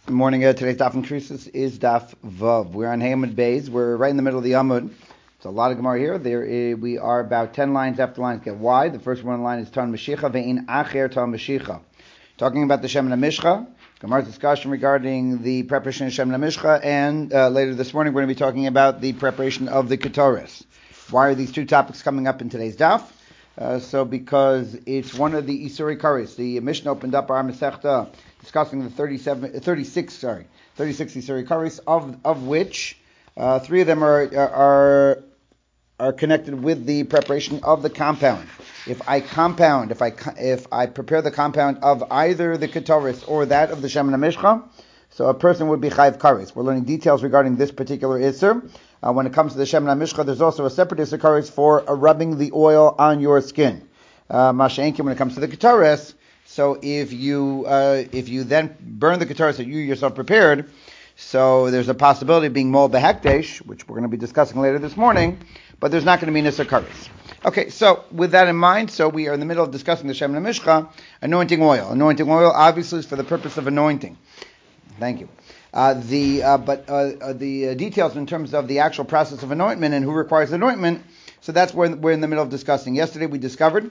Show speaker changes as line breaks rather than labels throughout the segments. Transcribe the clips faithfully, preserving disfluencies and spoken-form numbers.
Good morning. Uh, today's Daf and Krisis is Daf Vav. We're on Hamad Bays. We're right in the middle of the Amud. It's a lot of Gemara here. There is, we are about ten lines after lines get wide. The first one line is Tan Mashicha Ve'in Acher Tan Mashicha. Talking about the Shem Mishcha. Gemara's discussion regarding the preparation of Shem Mishcha, and uh, later this morning we're going to be talking about the preparation of the Ketoris. Why are these two topics coming up in today's Daf? Uh, so because it's one of the Isuri Karis. The Mishnah opened up our Masechta discussing the thirty-seven, thirty-six, sorry, thirty-six Isuri Karis, of of which uh, three of them are are are connected with the preparation of the compound. If I compound, if I if I prepare the compound of either the Ketoris or that of the Shem Mishcha, so a person would be Chayiv Karis. We're learning details regarding this particular Isur. Uh, when it comes to the Shem Mishcha, there's also a separate Isur Karis for uh, rubbing the oil on your skin. Uh, Masha'enkim, when it comes to the Ketoris, so if you uh, if you then burn the Ketoris that you yourself prepared, so there's a possibility of being Mol Behekdesh, which we're going to be discussing later this morning, but there's not going to be Nisar Karis. Okay, so with that in mind, so we are in the middle of discussing the Shem Mishcha, anointing oil. Anointing oil obviously is for the purpose of anointing. Thank you. Uh, the uh, but uh, uh, the uh, details in terms of the actual process of anointment and who requires anointment. So that's where we're in the middle of discussing. Yesterday we discovered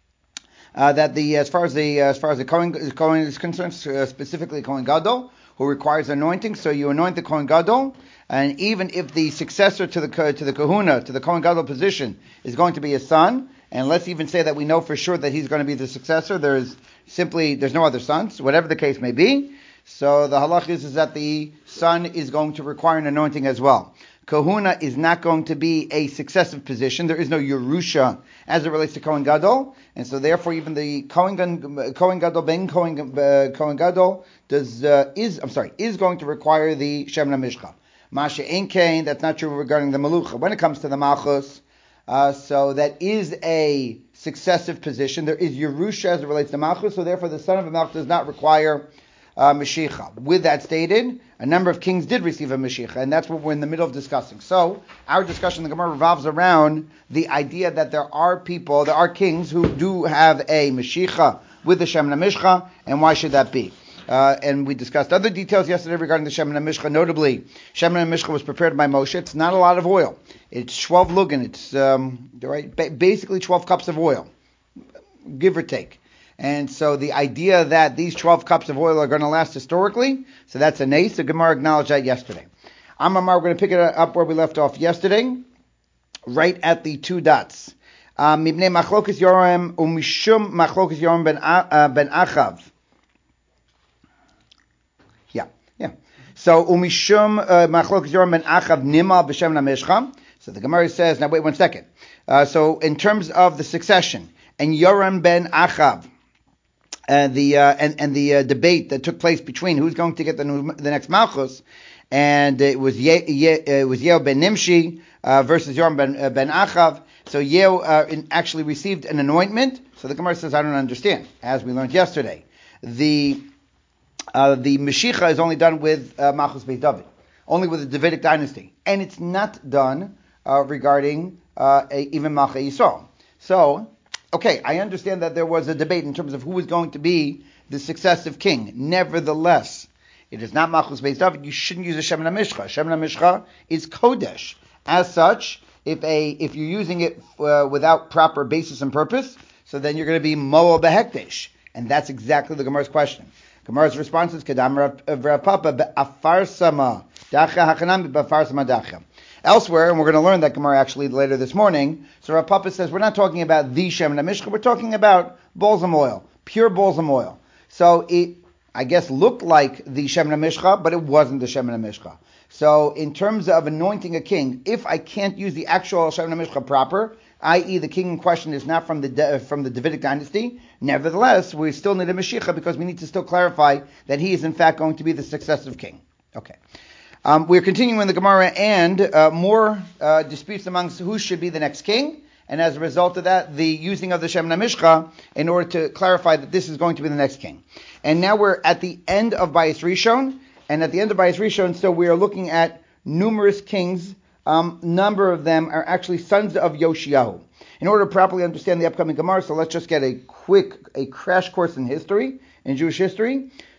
uh, that the as far as the uh, as far as the Kohen, Kohen is concerned, uh, specifically Kohen Gadol, who requires anointing. So you anoint the Kohen Gadol, and even if the successor to the to the Kahuna, to the Kohen Gadol position, is going to be his son, and let's even say that we know for sure that he's going to be the successor, there's simply there's no other sons, whatever the case may be. So the halach is, is that the son is going to require an anointing as well. Kahuna is not going to be a successive position. There is no Yerusha as it relates to Kohen Gadol, and so therefore even the Kohen, Kohen Gadol ben Kohen, uh, Kohen Gadol does uh, is I'm sorry is going to require the Shem Mishcha. Masha Ein Kain, that's not true regarding the Malucha. When it comes to the Malchus, uh, so that is a successive position. There is Yerusha as it relates to Malchus, so therefore the son of a Malchus does not require Uh, Mashiach. With that stated, a number of kings did receive a Mashiach, and that's what we're in the middle of discussing. So, our discussion in the Gemara revolves around the idea that there are people, there are kings who do have a Mashiach with the Shem Mishcha, and why should that be? Uh, and we discussed other details yesterday regarding the Shem Mishcha. Notably, Shem Mishcha was prepared by Moshe. It's not a lot of oil. It's twelve lugin. It's um, right, basically twelve cups of oil, give or take. And so the idea that these twelve cups of oil are going to last historically, so that's a nace. The Gemara acknowledged that yesterday. Amamar, we're going to pick it up where we left off yesterday, right at the two dots. Mibnei machlokas Yoram umishum machlokas Yoram ben ben Achav. Yeah, yeah. So umishum machlokas Yoram ben Achav nima b'shem namishcha. So the Gemara says, now wait one second. Uh, so in terms of the succession, and Yoram ben Achav, Uh, the uh, and and the uh, debate that took place between who's going to get the new, the next Malchus, and it was Ye, Ye, it was Yeo ben Nimshi uh, versus Yoram ben uh, ben Achav. So Yeo uh, in, actually received an anointment. So the Gemara says, I don't understand. As we learned yesterday, the uh, the Mashiach is only done with uh, Malchus Beit David, only with the Davidic dynasty, and it's not done uh, regarding uh, a, even Malchus Yisrael. So. Okay, I understand that there was a debate in terms of who was going to be the successive king. Nevertheless, it is not Malchus Beis David. You shouldn't use a Shem Mishcha. Shem Mishcha is Kodesh. As such, if a if you're using it uh, without proper basis and purpose, so then you're going to be Moa Behekdesh. And that's exactly the Gemara's question. Gemara's response is Kadam Rav Papa Be'afarsama Dacha Hachanam Be'afarsama Dacha. Elsewhere, and we're going to learn that Gemara actually later this morning, so Rav Papa says we're not talking about the Shem Mishcha, we're talking about balsam oil, pure balsam oil. So it, I guess, looked like the Shem Mishcha, but it wasn't the Shem Mishcha. So in terms of anointing a king, if I can't use the actual Shem Mishcha proper, that is the king in question is not from the from the Davidic dynasty, nevertheless, we still need a Mashiach because we need to still clarify that he is in fact going to be the successive king. Okay. Um, we're continuing in the Gemara, and uh, more uh, disputes amongst who should be the next king, and as a result of that, the using of the Shem Mishcha in order to clarify that this is going to be the next king. And now we're at the end of Bayis Rishon, and at the end of Bayis Rishon, so we are looking at numerous kings. Um, number of them are actually sons of Yoshiyahu. In order to properly understand the upcoming Gemara, so let's just get a quick, a crash course in history, in Jewish history.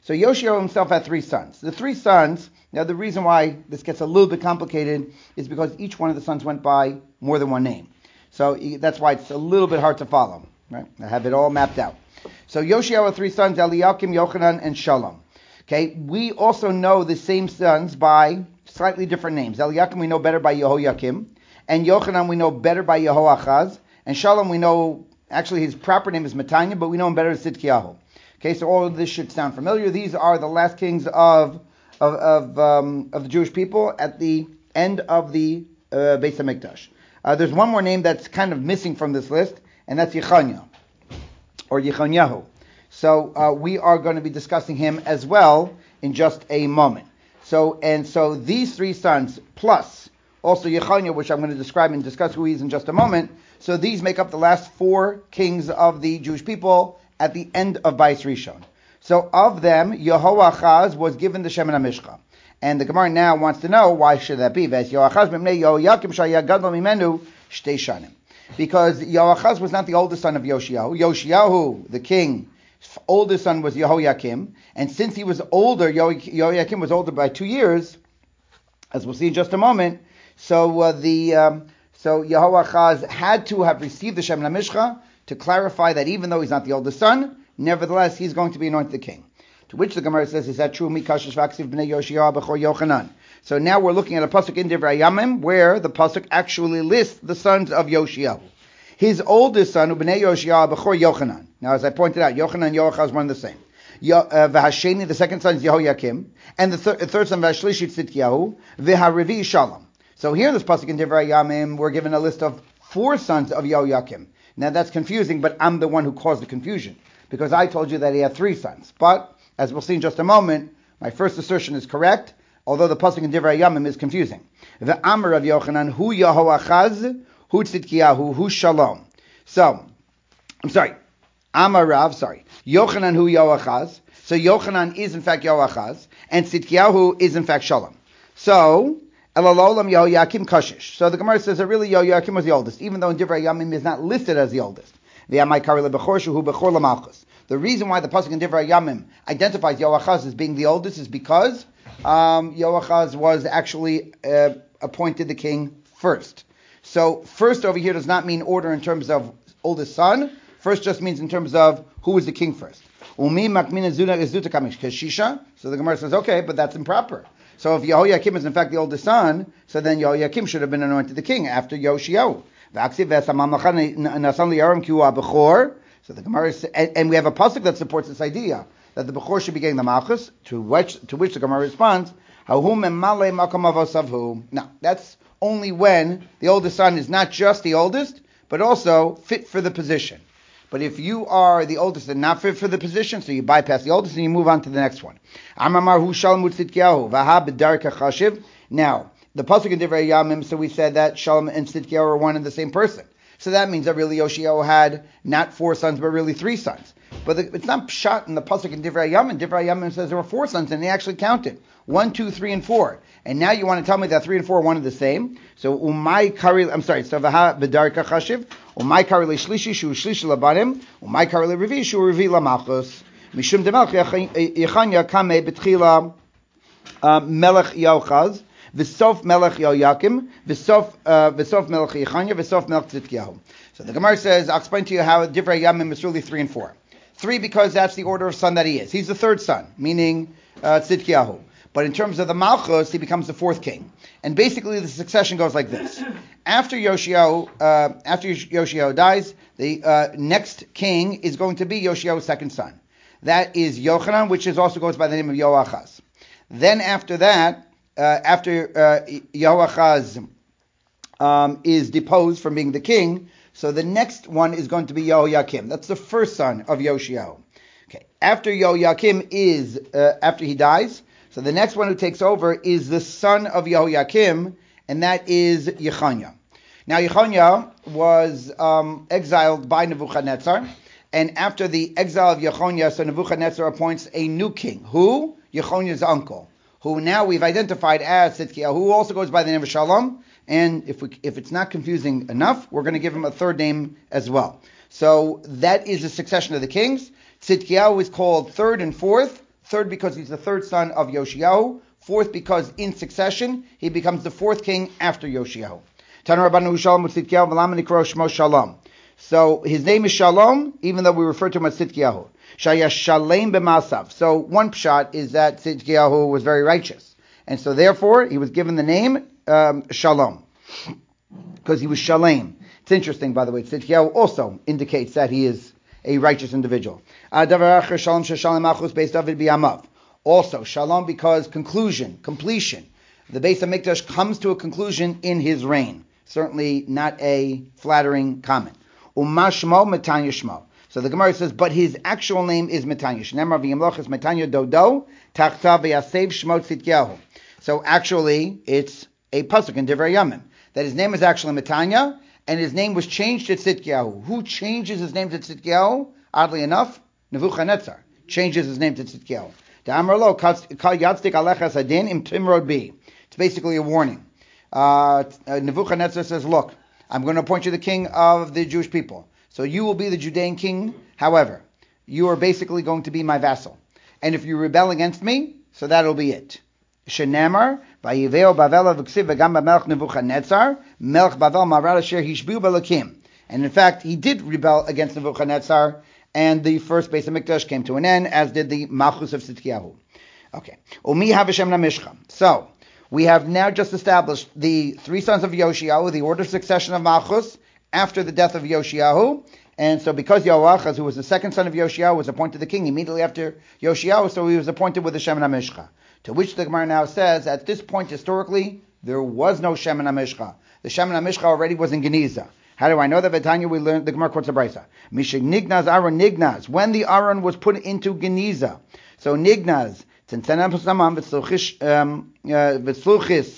So Yoshiyahu himself had three sons. The three sons, now the reason why this gets a little bit complicated is because each one of the sons went by more than one name. So that's why it's a little bit hard to follow. Right? I have it all mapped out. So Yoshiyahu had three sons, Eliakim, Yochanan, and Shalom. Okay, we also know the same sons by slightly different names. Eliakim we know better by Yehoyakim, and Yochanan we know better by Yehoachaz, and Shalom we know, actually his proper name is Matanya, but we know him better as Tzidkiyahu. Okay, so all of this should sound familiar. These are the last kings of of of, um, of the Jewish people at the end of the uh, Beis HaMikdash. Uh, there's one more name that's kind of missing from this list, and that's Yechanya, or Yechonyahu. So uh, we are going to be discussing him as well in just a moment. So and so these three sons plus also Yechanya, which I'm going to describe and discuss who he is in just a moment. So these make up the last four kings of the Jewish people at the end of Bais Rishon. So of them, Yehoachaz was given the Shemen HaMishcha. And the Gemara now wants to know, why should that be? Because Yehoachaz was not the oldest son of Yoshiyahu. Yoshiyahu, the king, oldest son was Yehoyakim. And since he was older, Yehoyakim was older by two years, as we'll see in just a moment, so uh, the um, so Yehoachaz had to have received the Shemen HaMishcha to clarify that even though he's not the oldest son, nevertheless he's going to be anointed the king. To which the Gemara says, is that true? Mikashish v'aksiv b'nei Yoshiyahu b'chor Yochanan. So now we're looking at a pasuk in Divrei Yamim where the pasuk actually lists the sons of Yoshiyahu. His oldest son, b'nei Yoshiyahu b'chor Yochanan. Now, as I pointed out, Yochanan and Yoachaz were one the same. V'hasheni, the second son is Yehoyakim, and the thir- third son V'hashlishi Tzidkiyahu, v'harivi Shalom. So here in this pasuk in Divrei Yamim, we're given a list of four sons of Yehoyakim. Now that's confusing, but I'm the one who caused the confusion, because I told you that he had three sons. But, as we'll see in just a moment, my first assertion is correct, although the pasuk in Divrei Yamim is confusing. The Amr of Yochanan, hu Yehoachaz, hu Tzidkiyahu, hu Shalom. So, I'm sorry, Amar Rav, sorry, Yochanan hu Yehoachaz, so Yochanan is in fact Yehoachaz, and Tzidkiyahu is in fact Shalom. So, Elalolam Yehoyakim Kashish. So the Gemara says that really Yehoyakim was the oldest, even though in Divrei Yamim is not listed as the oldest. The reason why the pasuk in Divrei Yamim identifies Yehoachaz as being the oldest is because um, Yehoachaz was actually uh, appointed the king first. So first over here does not mean order in terms of oldest son. First just means in terms of who was the king first. Umi makmina zuda is zuta kamish keshisha. So the Gemara says, okay, but that's improper. So if Yehoyakim is in fact the oldest son, so then Yehoyakim should have been anointed the king after Yoshiyahu. So the Gemara is, and, and we have a pasuk that supports this idea that the Bechor should be getting the Malchus, to which to which the Gemara responds, now that's only when the oldest son is not just the oldest, but also fit for the position. But if you are the oldest and not fit for the position, so you bypass the oldest and you move on to the next one. Now, the pasuk in Divrei Yamim, so we said that Shalom and Tzidkiyahu are one and the same person. So that means that really Yoshiyahu had not four sons, but really three sons. But the, it's not pshat in the pasuk in Divrei Yamim. Divrei Yamim says there were four sons, and they actually counted. One, two, three, and four. And now you want to tell me that three and four are one and the same. So umay kari, I'm sorry, so vaha b'darka chashiv, umay kari le'shlishi shu shlishi labanim, umay kari le'revi shu revi lamachos, mishum demelch yechanya kame b'tchila melech Yehoachaz, v'sof melech Yehoyakim, v'sof uh, v'sof melech Yechanya, v'sof melech Tzidkiyahu. So the Gemara says, I'll explain to you how Divrei Yamim is really three and four. Three because that's the order of son that he is. He's the third son, meaning uh, Tzidkiyahu. But in terms of the Malchus, he becomes the fourth king. And basically the succession goes like this. After Yoshiyahu, uh, after Yoshiyahu dies, the uh, next king is going to be Yoshiyahu's second son. That is Yochanan, which is also goes by the name of Yoachaz. Then after that, uh, after uh, Yoachaz um, is deposed from being the king, so the next one is going to be Yehoyakim. That's the first son of Yoshiyahu. Okay. After Yehoyakim is, uh, after he dies, so the next one who takes over is the son of Yehoyakim, and that is Yechanya. Now Yechanya was um, exiled by Nebuchadnezzar, and after the exile of Yechanya, so Nebuchadnezzar appoints a new king. Who? Yechonya's uncle, who now we've identified as Tzidkiyahu, who also goes by the name of Shalom. And if we, if it's not confusing enough, we're going to give him a third name as well. So that is a succession of the kings. Tzidkiyahu is called third and fourth. Third, because he's the third son of Yoshiyahu. Fourth, because in succession, he becomes the fourth king after Yoshiyahu. So his name is Shalom, even though we refer to him as Tzidkiyahu. Shaya Shalem b'masav. So one pshat is that Tzidkiyahu was very righteous. And so therefore, he was given the name um, Shalom, because he was Shalem. It's interesting, by the way, Tzidkiyahu also indicates that he is a righteous individual. Also, Shalom because conclusion, completion. The Beis HaMikdash comes to a conclusion in his reign. Certainly not a flattering comment. Umashmo Metanya Shmo. So the Gemara says, but his actual name is Metanya. Shnemar v'yimloch Metanya Dodo, Tachta v'yasev Shmo Tzidkiyahu. So actually, it's a pasuk in Divrei Yamim that his name is actually Metanya, and his name was changed to Tzidkiyahu. Who changes his name to Tzidkiyahu? Oddly enough, Nebuchadnezzar changes his name to Tzidkiyahu. It's basically a warning. Uh, Nebuchadnezzar says, look, I'm going to appoint you the king of the Jewish people. So you will be the Judean king. However, you are basically going to be my vassal. And if you rebel against me, so that'll be it. Shenemar, Vayiveo Bavel V'ksiv V'gam Melech Nebuchadnezzar, Melech Bavel Marad Asher Hishbu Belakim. And in fact, he did rebel against Nebuchadnezzar, and the first Beis HaMikdash came to an end, as did the Malchus of Tzidkiyahu. Okay. Umi Havashem Namishcha. So, we have now just established the three sons of Yoshiyahu, the order of succession of Malchus, after the death of Yoshiyahu. And so because Yoachaz, who was the second son of Yoshiyahu, was appointed the king immediately after Yoshiyahu, so he was appointed with the Shem HaMishcha. To which the Gemara now says, at this point historically, there was no Shem HaMishcha. The Shem HaMishcha already was in Geniza. How do I know that? V'tanya, we learned, the Gemara quotes a brisa. Mishig Nignaz Aaron Nignaz. When the Aaron was put into Geniza. So Nignaz, Tzentzenam Samam, V'tzluchis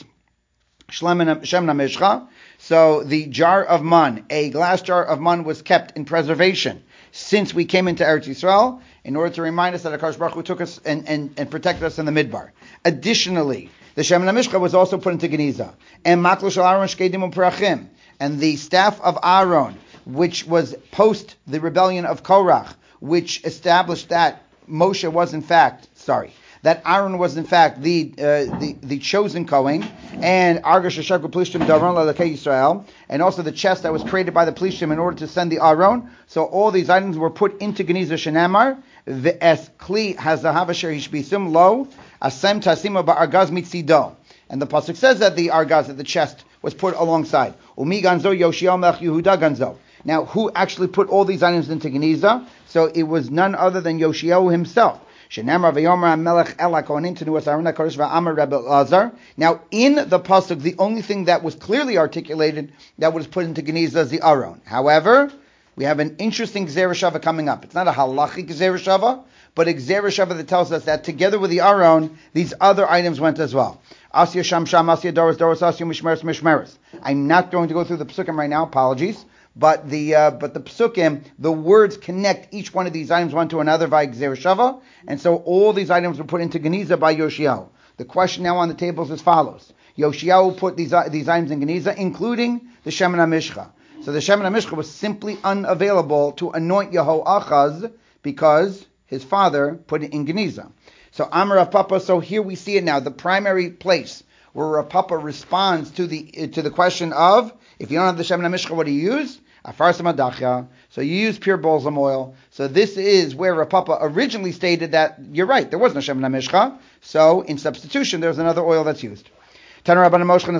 Shem HaMishcha. So the jar of man, a glass jar of man, was kept in preservation since we came into Eretz Yisrael, in order to remind us that HaKadosh Baruch Hu took us and, and, and protected us in the Midbar. Additionally, the Shem HaMishcha was also put into Geniza. And Maklo Shel Aaron Shkedim U'Perachim. And the staff of Aaron, which was post the rebellion of Korach, which established that Moshe was in fact, sorry, that Aaron was in fact the uh, the, the chosen Kohen, and Argash Shashak Plishtim Daron Lalakei Yisrael, and also the chest that was created by the Plishtim in order to send the Aaron. So all these items were put into Geniza Shenamar, V'es Kli Hazahav Asher Hishbisim Lo, Asem Tasima Ba'argaz Mitzido. And the pasuk says that the argaz, that the chest, was put alongside. Umi Ganzo Yoshiyahu Melech Yehuda Ganzo. Now, who actually put all these items into Geniza? So it was none other than Yoshiyahu himself. Shenamar v'yomer Melech Ela Kohanim Tenu Asaron HaKodesh v'Amar Rebbe Lazar. Now, in the pasuk, the only thing that was clearly articulated that was put into Geniza is the Aron. However, we have an interesting Gzera Shava coming up. It's not a halachic Gzera Shava, but a Gzera Shava that tells us that together with the Aron, these other items went as well. Asya Sham Sham, Asya Doros Doros, Asya Mishmeres Mishmeres. I'm not going to go through the psukim right now, apologies. But the uh, but the psukim, the words connect each one of these items one to another by Gzera Shava, and so all these items were put into Geniza by Yoshiyahu. The question now on the table is as follows. Yoshiyahu put these uh, these items in Geniza, including the Shem HaMishcha. So the Shem HaMishcha was simply unavailable to anoint Yehoachaz because his father put it in Geniza. So Amar Rav Papa, so here we see it now, the primary place where Rav Papa responds to the to the question of, if you don't have the Shem HaMishcha, what do you use? Afar Samadachya. So you use pure balsam oil. So this is where Rav Papa originally stated that, you're right, there was no Shem HaMishcha. So in substitution, there's another oil that's used. So as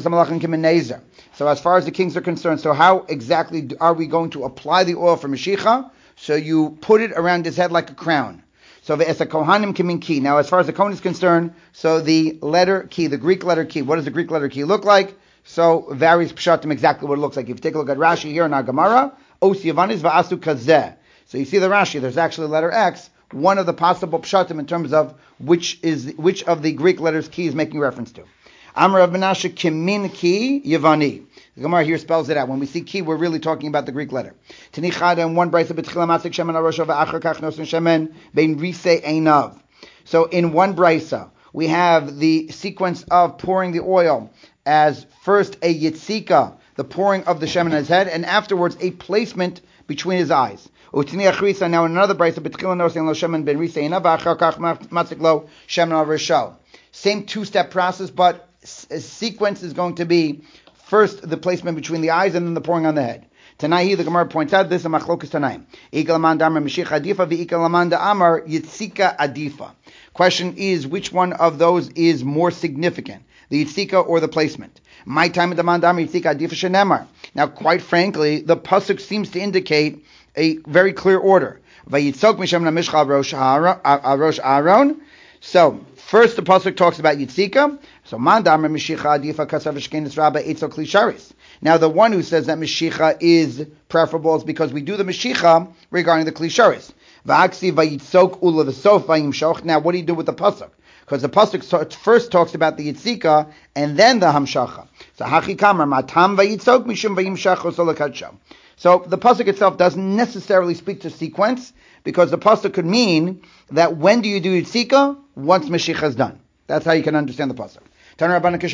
far as the kings are concerned, so how exactly are we going to apply the oil for Mashiach? So you put it around his head like a crown. So ve'es kohanim kimin ki. Now, as far as the Kohen is concerned, so the letter ki, the Greek letter ki, what does the Greek letter ki look like? So varies pshatim exactly what it looks like. If you take a look at Rashi here in our Gemara, os yavanis va'asu kazeh. So you see the Rashi, there's actually letter X, one of the possible pshatim in terms of which is which of the Greek letters ki is making reference to. Amar Rav Menashe kimin ki yavani. The Gemara here spells it out. When we see ki, we're really talking about the Greek letter. Tenichada and one brayso b'tchila matzik shemen arosha v'achar kach nosen shemen bein risei einav. So in one brayso, we have the sequence of pouring the oil as first a yitzika, the pouring of the shemen on his head, and afterwards a placement between his eyes. Utini achrisa, now in another brayso, betchilah nosin lo shemen ben riseina, v'achar kach matzik lo shemen al rishal. Same two-step process, but a sequence is going to be first the placement between the eyes and then the pouring on the head. Tanahi, the Gemara points out this is a machlokas tanaim. Ikalaman damar Mashiach adifa v'ikalaman da'amar yitzika adifa. Question is, which one of those is more significant, the yitzika or the placement? My time at the mandam yitzika adifa shenemar. Now, quite frankly, the pasuk seems to indicate a very clear order. Vayitzok mishem namishcha rosh Aaron. So, first the pasuk talks about yitzika. So, mandam Mashiach adifa kasav shkenis rabba etzok klisharis. Now, the one who says that Mashiach is preferable is because we do the Mashiach regarding the Klisharis. V'aksi vayitzok ula v'sof vayimshoch. Now, what do you do with the pasuk? Because the pasuk first talks about the Yitzika and then the Hamshacha. So, hachi kamar matam vayitzok mishum vayimshach osolakat. So, the pasuk itself doesn't necessarily speak to sequence because the pasuk could mean that when do you do Yitzika? Once Mashiach is done. That's how you can understand the pasuk. No.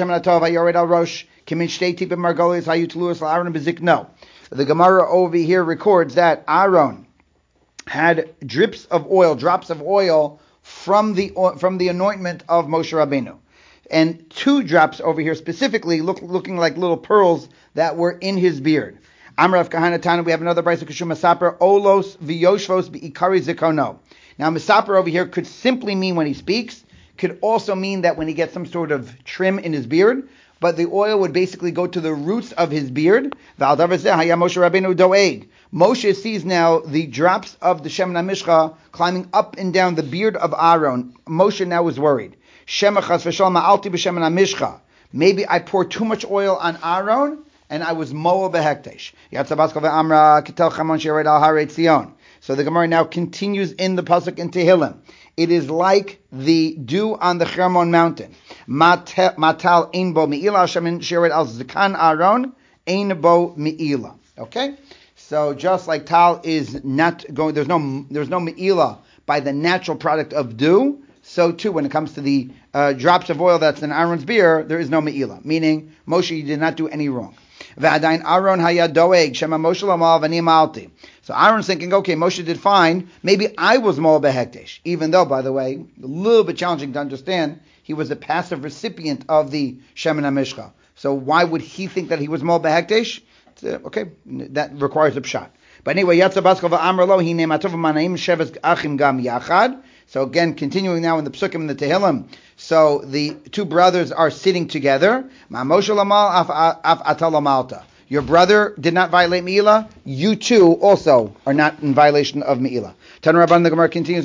The Gemara over here records that Aaron had drips of oil, drops of oil from the from the anointment of Moshe Rabbeinu. And two drops over here specifically look, looking like little pearls that were in his beard. Amrav Kahana Tana, we have another brayso Kishum Masaper, Olos V'yoshvos B'ikari Zikono. Now Masaper over here could simply mean when he speaks, could also mean that when he gets some sort of trim in his beard, but the oil would basically go to the roots of his beard. Moshe sees now the drops of the Shemen HaMishcha climbing up and down the beard of Aaron. Moshe now is worried. Maybe I poured too much oil on Aaron and I was moel behektesh. So the Gemara now continues in the pasuk in Tehillim. It is like the dew on the Hermon mountain. Matal ein bo me'ila, Hashem shired al zikan Aaron, ein bo me'ila. Okay? So just like tal is not going, there's no there's no me'ila by the natural product of dew, so too when it comes to the uh, drops of oil that's in Aaron's beard, there is no me'ila. Meaning, Moshe did not do any wrong. V'adayin Aaron haya doeg, shema Moshe lamal v'ni ma'alti. So Aaron's thinking, okay, Moshe did fine. Maybe I was more behektesh. Even though, by the way, a little bit challenging to understand, he was a passive recipient of the Shemen HaMishcha. So why would he think that he was more behektesh? Uh, okay, that requires a pshat. But anyway, Yatsa Baskova Amrlo, he named Atov Manaim Sheves Achim Gam Yachad. So again, continuing now in the Psukim and the Tehillim. So the two brothers are sitting together. Ma Moshe Lamal af Atalamalta. Your brother did not violate Me'ilah. You too also are not in violation of Me'ilah. Tan Rabban, the Gemara continues,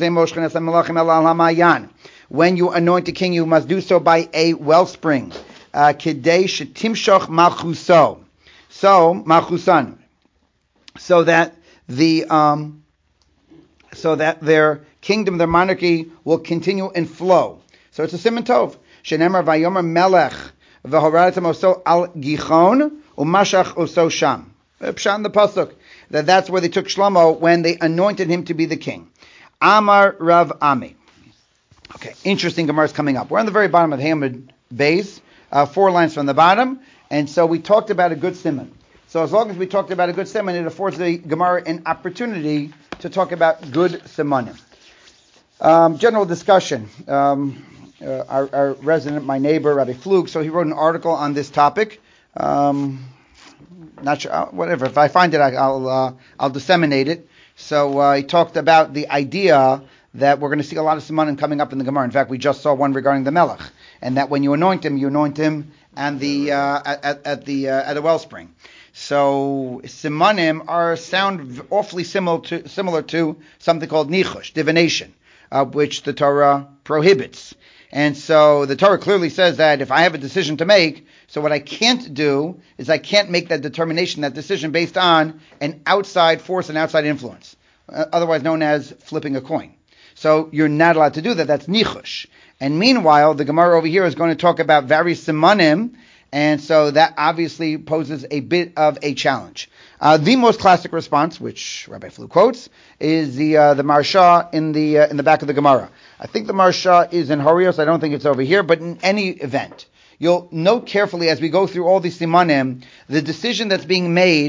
when you anoint a king, you must do so by a wellspring. Kidei shetimshoch malchuso. So, malchusan. So that the, um, so that their kingdom, their monarchy will continue and flow. So it's a siman tov. Shenemar vayomer melech v'horatem oso al gichon. Umashach oso sham. Pshat in the pasuk that that's where they took Shlomo when they anointed him to be the king. Amar Rav Ami. Okay, interesting Gemara is coming up. We're on the very bottom of Hamid Beis, uh, four lines from the bottom, and so we talked about a good siman. So as long as we talked about a good siman, it affords the Gemara an opportunity to talk about good simanim. Um, general discussion. Um, uh, our, our resident, my neighbor, Rabbi Flug, so he wrote an article on this topic. Um, not sure, whatever. If I find it, I, I'll uh, I'll disseminate it. So uh, he talked about the idea that we're going to see a lot of simanim coming up in the Gemara. In fact, we just saw one regarding the Melech, and that when you anoint him, you anoint him and the uh, at, at the uh, at a wellspring. So simanim are sound awfully similar to similar to something called nichush, divination, uh, which the Torah prohibits. And so the Torah clearly says that if I have a decision to make, so what I can't do is I can't make that determination, that decision based on an outside force and outside influence, uh, otherwise known as flipping a coin. So you're not allowed to do that. That's nichush. And meanwhile, the Gemara over here is going to talk about various simanim, and so that obviously poses a bit of a challenge. Uh, the most classic response, which Rabbi Flu quotes, is the uh, the Marsha in the uh, in the back of the Gemara. I think the Marsha is in Horios. I don't think it's over here, but in any event, you'll note carefully as we go through all these simanim, the decision that's being made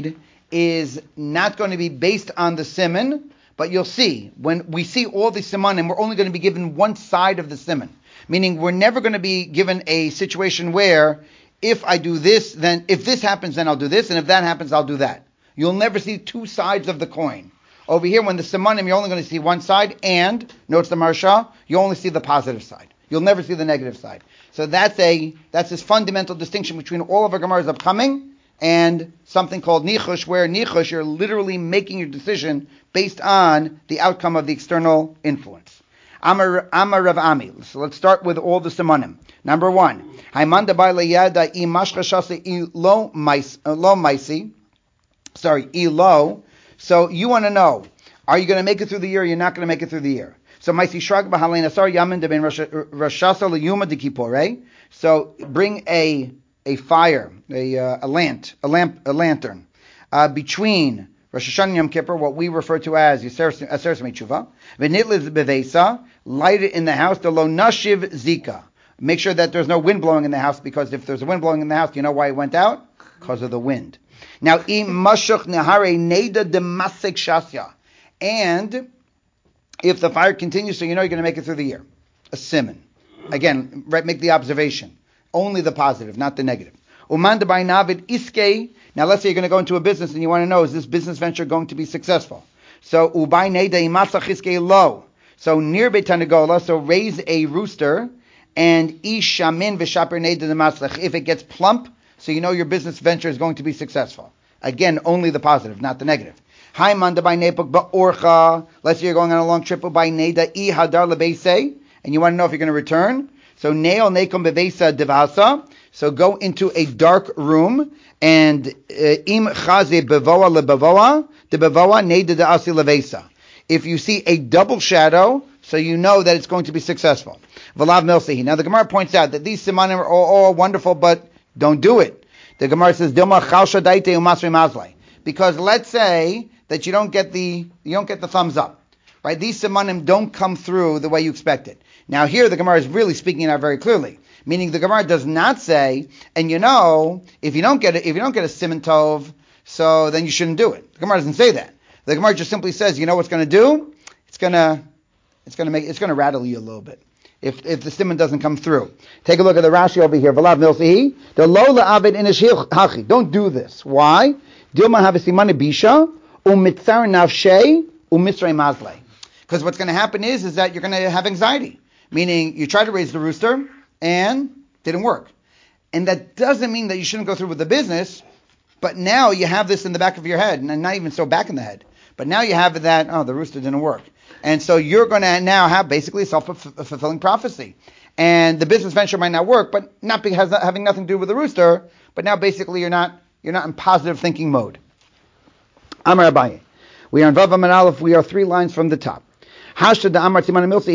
is not going to be based on the siman, but you'll see, when we see all the simanim, we're only going to be given one side of the siman. Meaning we're never going to be given a situation where if I do this, then if this happens, then I'll do this, and if that happens, I'll do that. You'll never see two sides of the coin. Over here, when the simanim, you're only going to see one side, and, notes the Maharsha, you only see the positive side. You'll never see the negative side. So that's a that's this fundamental distinction between all of our Gemaras upcoming and something called nichush, where nichush, you're literally making your decision based on the outcome of the external influence. Amar Amar Rav Ami. So let's start with all the simanim. Number one, Haimanda Ba'layada imashchashase ilo maisi. Sorry, ilo. So you want to know, are you going to make it through the year or you're not going to make it through the year? So maisi shrag b'halein asar yamin deben rashasa liyuma de kipore. So bring a a fire, a uh, a lamp, a lamp, a lantern uh, between Rosh Hashanah and Yom Kippur, what we refer to as Aseres Meitshuva. V'nitliz bevesa, light it in the house. The lo nashiv zika. Make sure that there's no wind blowing in the house, because if there's a wind blowing in the house, you know why it went out? Because of the wind. Now, im mashuch nehare neda demasek shasya. And if the fire continues, so you know you're going to make it through the year. A siman. Again, right, make the observation. Only the positive, not the negative. Uman debay navid iske. Now, let's say you're going to go into a business and you want to know, is this business venture going to be successful? So, ubay neda imasach iske lo. So, near Beitanagola, so raise a rooster, and ishamin v'shaper neda demaslech. If it gets plump, so you know your business venture is going to be successful. Again, only the positive, not the negative. Hi manda by nepok ba'orcha. Let's say you're going on a long trip by neda i hadar lebeise, and you want to know if you're going to return. So neo nekom bevesa devasa. So go into a dark room, and im chaze bevoa lebevoa de bevoa neda de asi levesa. If you see a double shadow, so you know that it's going to be successful. V'lav milsehi. Now the Gemara points out that these simanim are all, all wonderful, but don't do it. The Gemara says, Dilma chalsha daite umasri mazlei. Because let's say that you don't get the you don't get the thumbs up. Right? These simanim don't come through the way you expected. Now here the Gemara is really speaking it out very clearly. Meaning the Gemara does not say, and you know, if you don't get it, if you don't get a siman tov, so then you shouldn't do it. The Gemara doesn't say that. The Gemara just simply says, you know what's going to do? It's gonna it's gonna make it's gonna rattle you a little bit. If if the siman doesn't come through. Take a look at the Rashi over here. V'lav milsehi. The lo la'avid inish hachi. Don't do this. Why? Dilma have a simane bisha umitzar nafshei umitzrei mazlei. Because what's going to happen is is that you're going to have anxiety. Meaning you try to raise the rooster and didn't work. And that doesn't mean that you shouldn't go through with the business, but now you have this in the back of your head, and not even so back in the head. But now you have that, oh, the rooster didn't work. And so you're going to now have basically a self-fulfilling prophecy. And the business venture might not work, but not be, has, having nothing to do with the rooster, but now basically you're not you're not in positive thinking mode. Amar Abaye. We are in Vav Amar Aleph, we are three lines from the top. So now that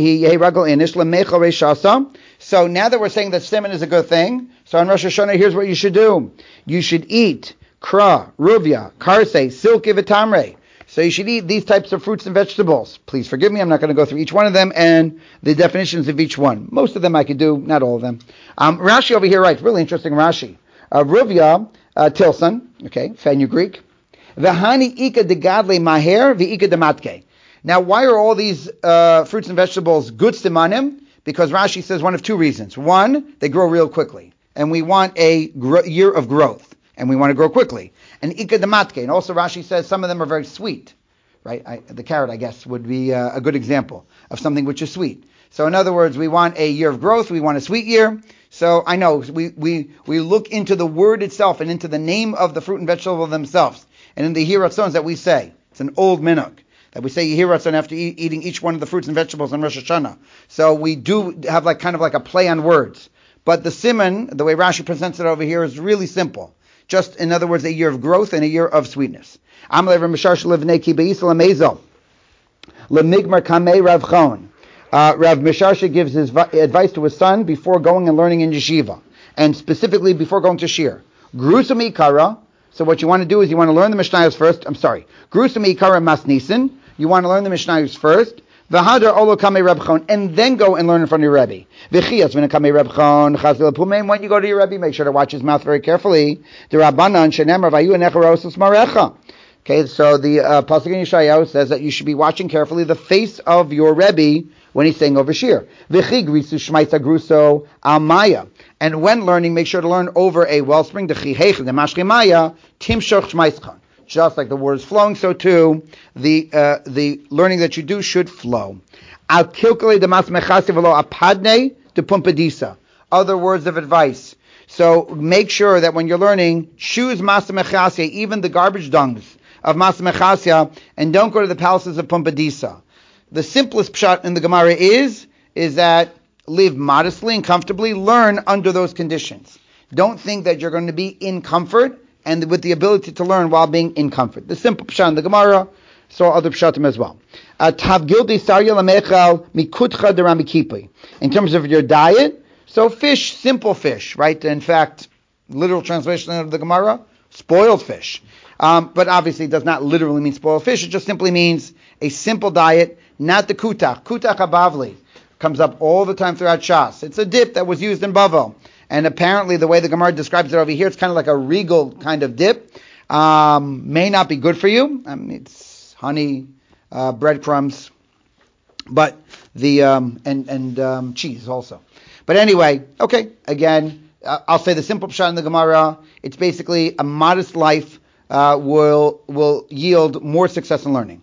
we're saying that siman is a good thing, so on Rosh Hashanah, here's what you should do. You should eat kra, ruvia, karse, silke, v'tamre. So you should eat these types of fruits and vegetables. Please forgive me, I'm not going to go through each one of them and the definitions of each one. Most of them I could do, not all of them. Um, Rashi over here writes, really interesting Rashi. Uh, ruvia, uh, tilson, okay, fenugreek. V'hani ika de gadle maher v'ika de matke. Now, why are all these uh, fruits and vegetables good simanim? Because Rashi says one of two reasons. One, they grow real quickly, and we want a gro- year of growth, and we want to grow quickly. And ika dematke, and also Rashi says some of them are very sweet, right? I, the carrot, I guess, would be uh, a good example of something which is sweet. So, in other words, we want a year of growth, we want a sweet year. So, I know we we we look into the word itself and into the name of the fruit and vegetable themselves, and in the hiratzons that we say, it's an old minhag. That we say Yehiratzon after eat, eating each one of the fruits and vegetables on Rosh Hashanah. So we do have like kind of like a play on words. But the siman, the way Rashi presents it over here, is really simple. Just, in other words, a year of growth and a year of sweetness. Uh, Rav Misharsha gives his advice to his son before going and learning in yeshiva. And specifically before going to shir. Grusam ikara. So what you want to do is you want to learn the Mishnayos first. I'm sorry. Grusam ikara masnisin. You want to learn the Mishnayos first, v'hadar olo kamei Reb Chon, and then go and learn in front of your Rebbe. V'chiyas v'na kamei Reb Chon chazil pumein. When you go to your Rebbe, make sure to watch his mouth very carefully. The Rabbanan shenemar vayu enecha rosas marecha. Okay, so the uh, Pasuk in Yeshayahu says that you should be watching carefully the face of your Rebbe when he's saying over Shir. V'chi grisu shmaisa gruso al maya. And when learning, make sure to learn over a wellspring. The chihech the mashkemaya timshoch shmaischon. Just like the word is flowing, so too the uh, the learning that you do should flow. Al kilkale demas mechasi v'lo apadne de pumpadisa. Other words of advice. So make sure that when you're learning, choose masa mechasya, even the garbage dungs of masa mechasya, and don't go to the palaces of pumpadisa. The simplest pshat in the Gemara is is that live modestly and comfortably, learn under those conditions. Don't think that you're going to be in comfort and with the ability to learn while being in comfort. The simple pshat in the Gemara, so other pshatim as well. In terms of your diet, so fish, simple fish, right? In fact, literal translation of the Gemara, spoiled fish. Um, but obviously it does not literally mean spoiled fish. It just simply means a simple diet, not the kutach. Kutach habavli comes up all the time throughout Shas. It's a dip that was used in Bavel. And apparently the way the Gemara describes it over here, it's kind of like a regal kind of dip. Um, may not be good for you. I mean, it's honey, uh, breadcrumbs, but the um, and and um, cheese also. But anyway, okay. Again, uh, I'll say the simple pshat in the Gemara. It's basically a modest life uh, will will yield more success in learning.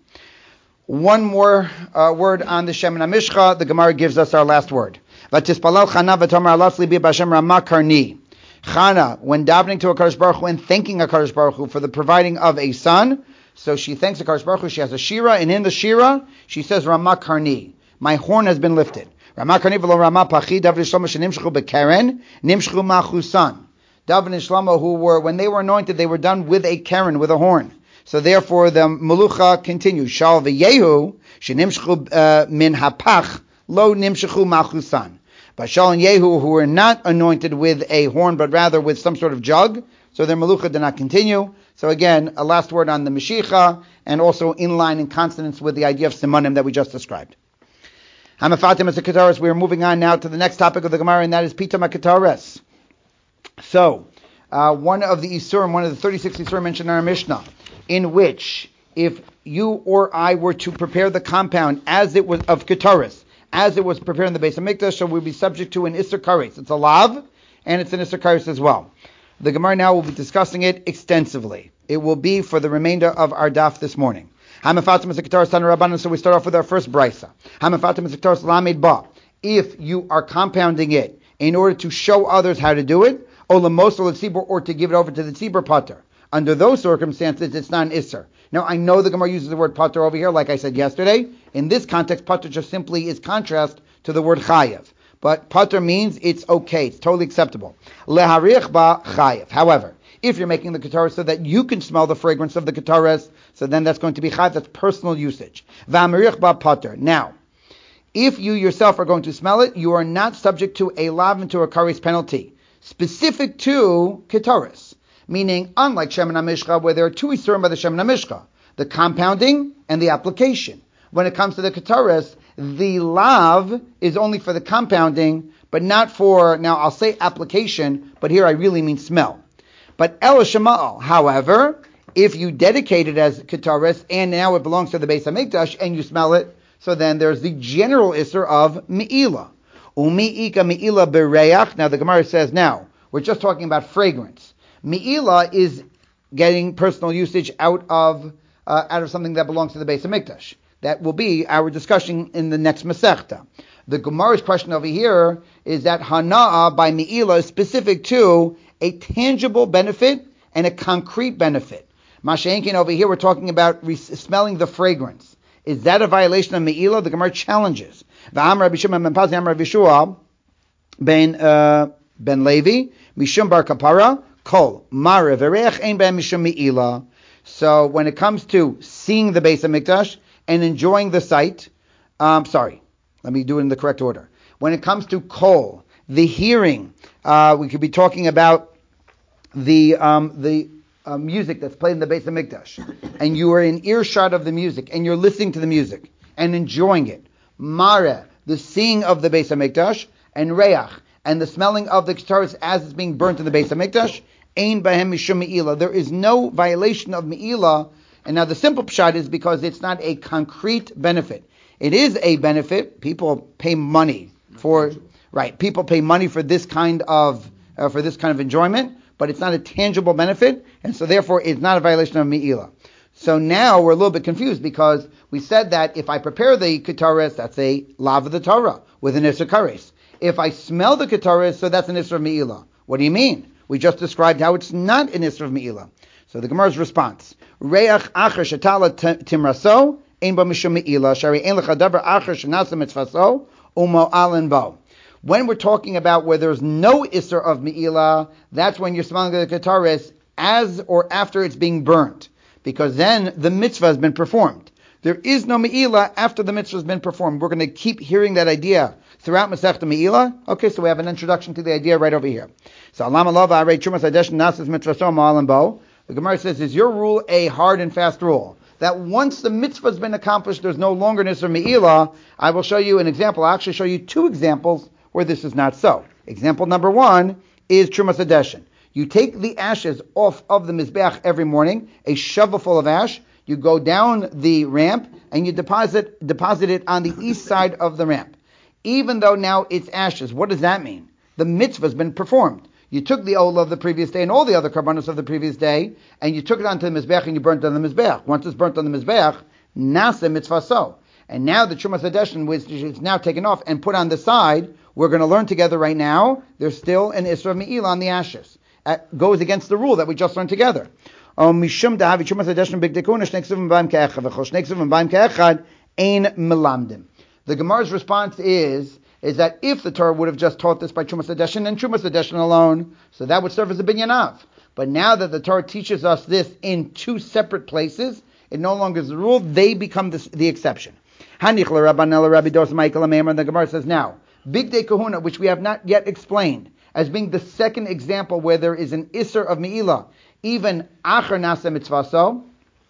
One more uh, word on the Shem HaMishcha. The Gemara gives us our last word. V'tispalal Chana v'tomer alas libi b'Hashem Rama Karni. Chana, when davening to HaKadosh Baruch Hu and thanking HaKadosh Baruch Hu for the providing of a son, so she thanks HaKadosh Baruch Hu. She has a shira, and in the shira she says Rama Karni. My horn has been lifted. Rama Karni v'lo Rama Pachi David Shlomo shenimshchu bekeren nimshchu machusan. David and Shlomo, who were when they were anointed, they were done with a keren, with a horn. So therefore, the melucha continues. Shal v'yehu shenimshchu min hapach lo nimshchu machusan. But Shal and Yehu, who were not anointed with a horn, but rather with some sort of jug, so their melucha did not continue. So again, a last word on the Mashiach, and also in line in consonance with the idea of simanim that we just described. Hamafatim as a Ketares. We are moving on now to the next topic of the Gemara, and that is Pitam HaKetares. So, uh, one of the Isurim, one of the thirty-six Isurim mentioned in our Mishnah, in which if you or I were to prepare the compound as it was of Ketares, as it was prepared in the Beis HaMikdash, so we'll be subject to an Isser Kares. It's a lav, and it's an Isser Kares as well. The Gemara now will be discussing it extensively. It will be for the remainder of our daf this morning. Hamafatim Zektaros Tanu Rabbanan. So we start off with our first brisa. Hamafatim Zektaros Lamed Ba. If you are compounding it in order to show others how to do it, or or to give it over to the tzibur pater. Under those circumstances, it's not an isser. Now, I know the Gemara uses the word pater over here, like I said yesterday. In this context, pater just simply is contrast to the word chayev. But pater means it's okay, it's totally acceptable. Leharich ba chayev. However, if you're making the ketares so that you can smell the fragrance of the ketares, so then that's going to be chayev, that's personal usage. V'amarich ba pater. Now, if you yourself are going to smell it, you are not subject to a lav and to a kares penalty, specific to ketares. Meaning, unlike Shem HaMishcha, where there are two isurim by the Shem HaMishcha, the compounding and the application. When it comes to the ketares, the lav is only for the compounding, but not for, now I'll say application, but here I really mean smell. But el shema'al, however, if you dedicate it as ketares, and now it belongs to the Beis HaMikdash, and you smell it, so then there's the general isur of me'ilah. Umi'ika me'ilah bereach. Now the Gemara says, now, we're just talking about fragrance. Me'ilah is getting personal usage out of uh, out of something that belongs to the Beis HaMikdash. That will be our discussion in the next Masechta. The Gemara's question over here is that Hana'ah by Me'ilah is specific to a tangible benefit and a concrete benefit. Masha'enkin over here we're talking about re- smelling the fragrance. Is that a violation of Me'ilah? The Gemara challenges. V'am Rabbi Shimon ben Pazi, Am Rabbi Yeshua ben uh, ben Levi, Mishum bar Kapara, Kol Mare V'Reich Ein Be'em Mishum Me'ilah. So when it comes to seeing the Beis HaMikdash and enjoying the sight, um, sorry, let me do it in the correct order. When it comes to Kol, the hearing, uh, we could be talking about the um, the uh, music that's played in the Beis HaMikdash, and you are in earshot of the music, and you're listening to the music and enjoying it. Mare, the seeing of the Beis HaMikdash, and Reach, and the smelling of the ketares as it's being burnt in the Beis HaMikdash, Ein Bahem Mishum Me'ilah. There is no violation of Me'ilah And now the simple pshat is because it's not a concrete benefit. It is a benefit. People pay money for, right, people pay money for this kind of, uh, for this kind of enjoyment, but it's not a tangible benefit, and so therefore it's not a violation of Me'ilah. So now we're a little bit confused because we said that if I prepare the ketares, that's a lav of the Torah with an isser kares. If I smell the ketares, so that's an isser of Me'ilah. What do you mean? We just described how it's not an isser of Me'ilah. So the Gemara's response: Reach acher shetala timraso ein ba mishum Me'ilah shari ein lecha davar acher shenasa mitzvaso umo alen bo. When we're talking about where there's no isser of Me'ilah, that's when you're smelling the ketares as or after it's being burnt, because then the mitzvah has been performed. There is no Me'ilah after the mitzvah has been performed. We're going to keep hearing that idea throughout Masechta Me'ilah. Okay, so we have an introduction to the idea right over here. So Alama Lava Arei Chumas Hadesh Nasas Mitzvah So Ma'alim Bo. The Gemara says, is your rule a hard and fast rule? That once the mitzvah has been accomplished, there's no longer Nisr Me'ilah. I will show you an example. I'll actually show you two examples where this is not so. Example number one is Trumas Hadeshin. You take the ashes off of the Mizbeach every morning, a shovel full of ash, you go down the ramp, and you deposit deposit it on the east side of the ramp. Even though now it's ashes, what does that mean? The mitzvah has been performed. You took the olah of the previous day and all the other karbanos of the previous day, and you took it onto the Mizbeach and you burnt it on the Mizbeach. Once it's burnt on the Mizbeach, nasa mitzvah so. And now the Trumas Hadeshin, which is now taken off and put on the side, we're going to learn together right now, there's still an Isra Me'ilah on the ashes. That goes against the rule that we just learned together. The Gemara's response is, is that if the Torah would have just taught this by Trumas Hadeshin and Trumas Hadeshin alone, so that would serve as a binyanav. But now that the Torah teaches us this in two separate places, it no longer is the rule, they become the, the exception. The Gemara says now, Big Day Kahuna, which we have not yet explained, as being the second example where there is an Isser of Me'ilah, even Acher Nasa Mitzvaso.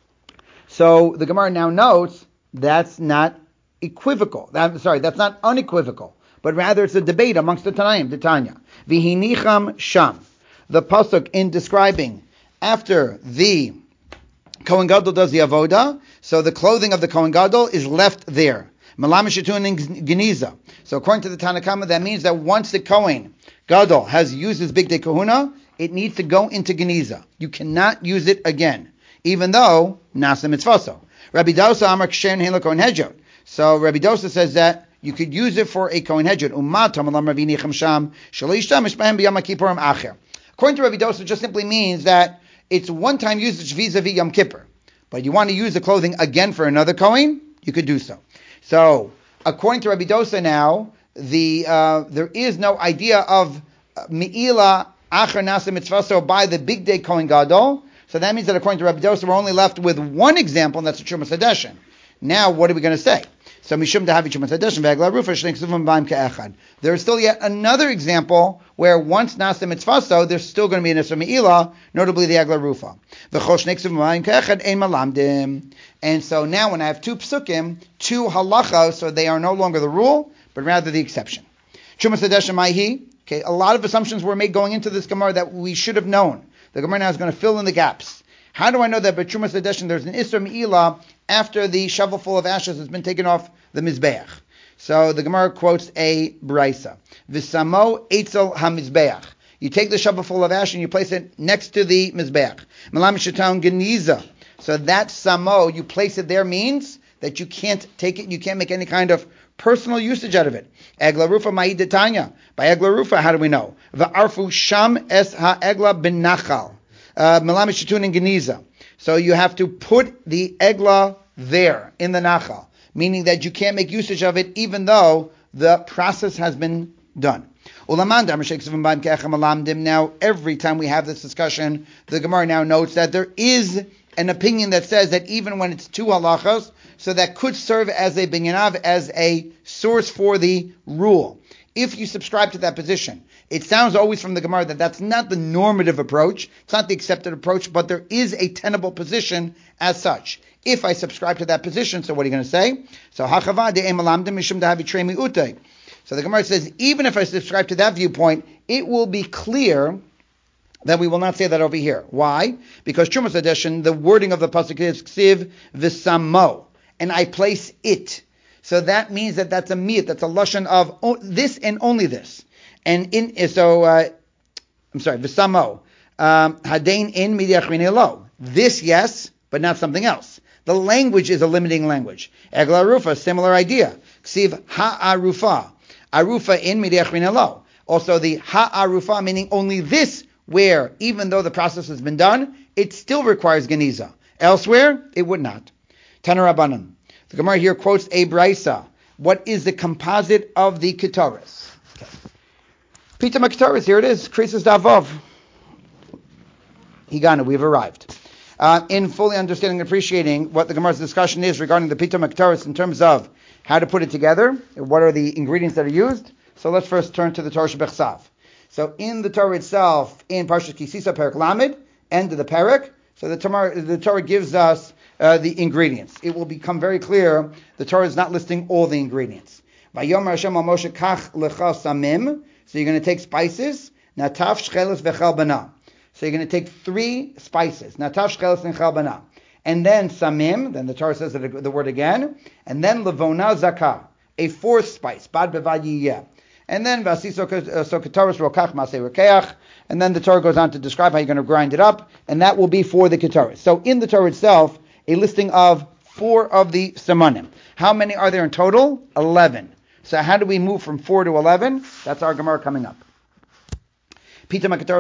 So the Gemara now notes that's not equivocal. That, sorry, that's not unequivocal, but rather it's a debate amongst the Tanaim, the Tanya. Vihinicham Sham. The pasuk in describing after the Kohen Gadol does the avoda, so the clothing of the Kohen Gadol is left there. Malamishitun in Geniza. So according to the Tanakama, that means that once the Kohen Gadol has used his Big Day Kahuna, it needs to go into Geniza. You cannot use it again, even though Nasa Mitzvaso. Rabbi Dosa Amar Kshen Hela Kohen Hedjot. So Rabbi Dosa says that you could use it for a Kohen Hedjot. Umatam Alam Ravini Chamsham Shalishtam Ishbahem B'Yam Kippurim Acher. According to Rabbi Dosa, it just simply means that it's one-time usage vis-a-vis Yom Kippur. But you want to use the clothing again for another Kohen, you could do so. So, according to Rabbi Dosa now, the uh, there is no idea of uh, Me'ilah Acher Nasa Mitzvaso by the Big Day Kohen Gadol. So that means that according to Rabbi Dosa, we're only left with one example, and that's the Trumas Hadeshin. Now, what are we going to say? So, Mishum Dahavi Trumas Hadeshin, V'agla Rufa, Shnei Ksuvim B'aim Ke'echad. There is still yet another example where once Nasa Mitzvaso, there's still going to be an Isra Me'ilah, notably the Agla Rufa. V'chol Shnei Ksuvim B'aim Ke'echad, Ein Malamdim. And so now when I have two psukim, two halachos, so they are no longer the rule, but rather the exception. Trumas Hadeshin Maihi. Okay, a lot of assumptions were made going into this Gemara that we should have known. The Gemara now is going to fill in the gaps. How do I know that by Trumas Hadeshin there's an Isra Me'ilah after the shovel full of ashes has been taken off the Mizbeach? So the Gemara quotes a Braisa. V'samo etzel ha-Mizbeach. You take the shovel full of ash and you place it next to the Mizbeach. Malam Shatan Geniza. So that samo, you place it there means that you can't take it, you can't make any kind of personal usage out of it. Egla Rufa Ma'idetanya. By Egla Rufa, how do we know? V'arfu sham es ha'egla bin nachal. Melamishitun in Geniza. So you have to put the egla there in the nachal, meaning that you can't make usage of it even though the process has been done. Now, every time we have this discussion, the Gemara now notes that there is an opinion that says that even when it's two halachos, so that could serve as a binyanav, as a source for the rule. If you subscribe to that position, it sounds always from the Gemara that that's not the normative approach, it's not the accepted approach, but there is a tenable position as such. If I subscribe to that position, so what are you going to say? So hachava de emalamdim mishum dahavi tremi utay. So the Gemara says, even if I subscribe to that viewpoint, it will be clear then we will not say that over here. Why? Because Trumas Edition, the wording of the pasuk is ksiv v'samo, and I place it. So that means that that's a miyat, that's a lashon of oh, this and only this. And in so, uh, I'm sorry, v'samo hadain in midiachrine lo. This yes, but not something else. The language is a limiting language. Egla arufa, similar idea. Ksiv ha'arufa, arufa in midiachrine lo. Also the ha'arufa meaning only this, where even though the process has been done, it still requires geniza. Elsewhere, it would not. Tana Rabbanan. The Gemara here quotes a brisa. What is the composite of the Ketoris? Okay. Pitam Ketoris, here it is. Krisis Davov. Higana, we've arrived. Uh, in fully understanding and appreciating what the Gemara's discussion is regarding the Pitam Ketoris in terms of how to put it together, what are the ingredients that are used. So let's first turn to the Torah Shebechsav. So in the Torah itself, in Parshas Kisisa, Perek Lamed, end of the Perek, so the Torah, the Torah gives us uh, the ingredients. It will become very clear the Torah is not listing all the ingredients. Vayomer Hashem al Moshe kach lecha samim. So you're going to take spices, nataf, shcheles, vechal bana. So you're going to take three spices, nataf, shcheles, and chal bana. And then samim, then the Torah says the, the word again, and then levona zakah, a fourth spice, bad bevad yiyeh. And then vasi sokataros rokach masei rekeach, and then the Torah goes on to describe how you're going to grind it up, and that will be for the ketaros. So in the Torah itself, a listing of four of the samanim. How many are there in total? Eleven. So how do we move from four to eleven? That's our Gemara coming up. So